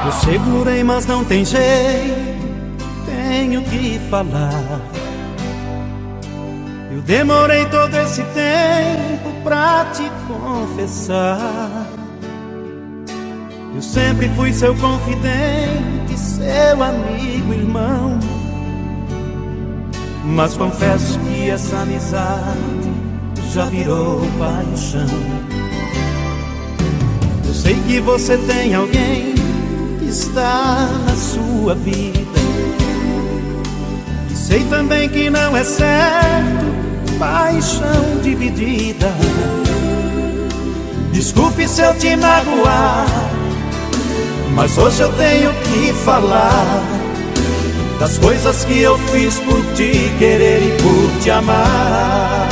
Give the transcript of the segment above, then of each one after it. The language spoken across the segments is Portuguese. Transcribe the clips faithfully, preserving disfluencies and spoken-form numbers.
Eu segurei, mas não tem jeito, tenho que falar. Eu demorei todo esse tempo pra te confessar. Eu sempre fui seu confidente, seu amigo, irmão. Mas confesso que essa amizade já virou paixão. Eu sei que você tem alguém que está na sua vida, e sei também que não é certo paixão dividida. Desculpe se eu te magoar, mas hoje eu tenho que falar das coisas que eu fiz por te querer e por te amar.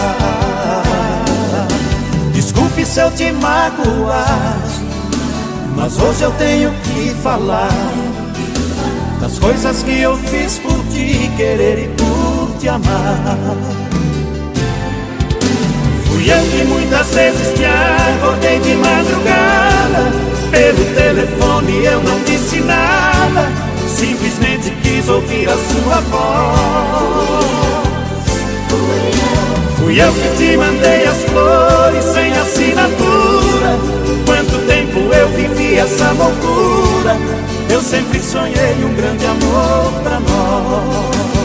Desculpe se eu te magoar, mas hoje eu tenho que falar das coisas que eu fiz por te querer e por te amar. Fui eu que muitas vezes te acordei de madrugada, pelo telefone eu não disse nada, simplesmente quis ouvir a sua voz. Fui eu que te mandei as flores sem assinatura. Quanto tempo eu vivi essa loucura, eu sempre sonhei um grande amor pra nós.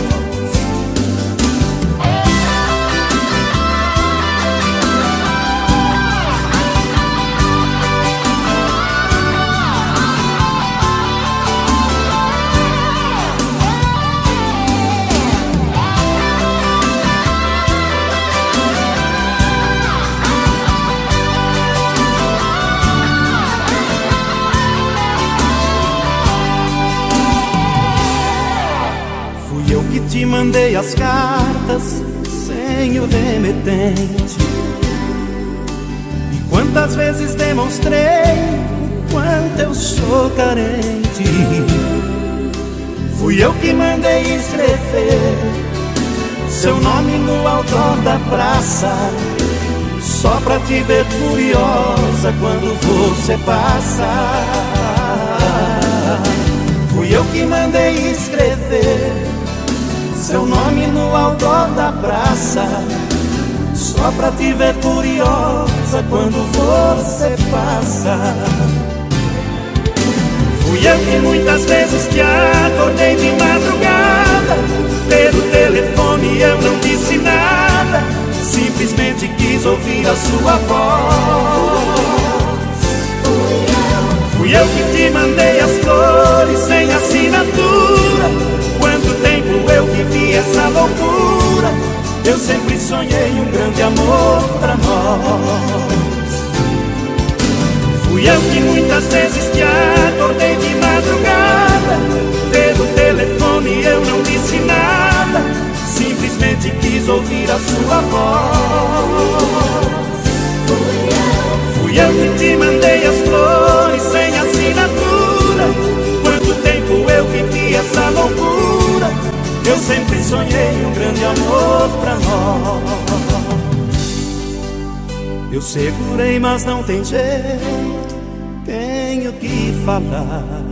Eu que te mandei as cartas sem o remetente, e quantas vezes demonstrei o quanto eu sou carente. Fui eu que mandei escrever seu nome no outdoor da praça, só pra te ver curiosa quando você passa. Fui eu que mandei escrever seu nome no outdoor da praça, só pra te ver curiosa quando você passa. Fui eu que muitas vezes te acordei de madrugada, pelo telefone eu não disse nada, simplesmente quis ouvir a sua voz. Fui eu que te mandei as flores sem assinatura. Quanto tempo eu vivi essa loucura, eu sempre sonhei um grande amor pra nós. Fui eu que muitas vezes te acordei de madrugada, pelo telefone eu não disse nada, simplesmente quis ouvir a sua voz. Fui eu que te mandei as flores sem assinatura. Quanto tempo eu vivi essa loucura, eu sempre sonhei um grande amor pra nós. Eu segurei, mas não tem jeito, tenho que falar